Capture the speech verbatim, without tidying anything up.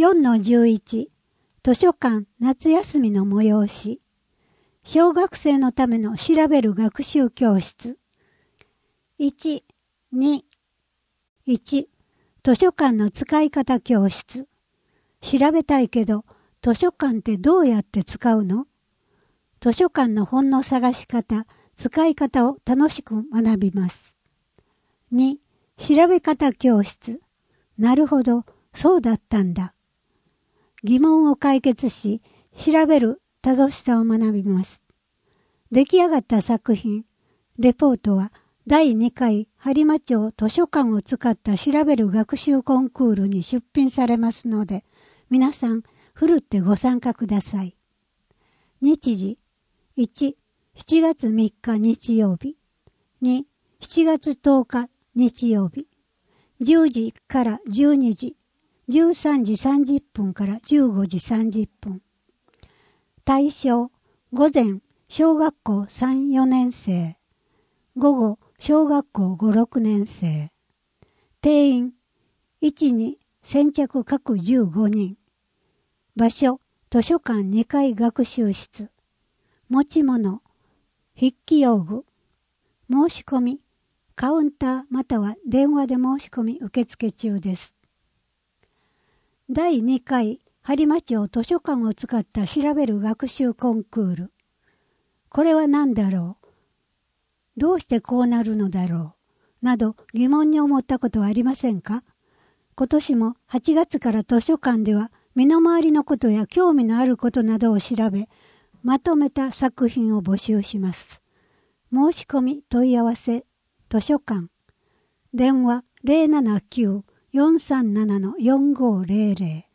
よんのじゅういち 図書館夏休みの催し。小学生のための調べる学習教室。いち、に、いち図書館の使い方教室。調べたいけど図書館ってどうやって使うの？図書館の本の探し方、使い方を楽しく学びます。に、調べ方教室。なるほど、そうだったんだ。疑問を解決し、調べる楽しさを学びます。出来上がった作品、レポートはだいにかい播磨町図書館を使った調べる学習コンクールに出品されますので、皆さん、ふるってご参加ください。日時、いち、しちがつみっか日曜日。に、しちがつとおか日曜日。じゅうじからじゅうにじ。じゅうさんじさんじゅっぷんからじゅうごじさんじゅっぷん。対象、午前、小学校さん、よねん生。午後、小学校ご、ろくねん生。定員、いち、に、先着各じゅうごにん。場所、図書館にかい学習室。持ち物、筆記用具。申し込み、カウンターまたは電話で申し込み受付中です。だいにかい播磨町図書館を使った調べる学習コンクール。これは何だろう？どうしてこうなるのだろう？など疑問に思ったことはありませんか？今年もはちがつから図書館では身の回りのことや興味のあることなどを調べ、まとめた作品を募集します。申し込み問い合わせ図書館。電話 ゼロななきゅう よんさんなな よんごゼロゼロ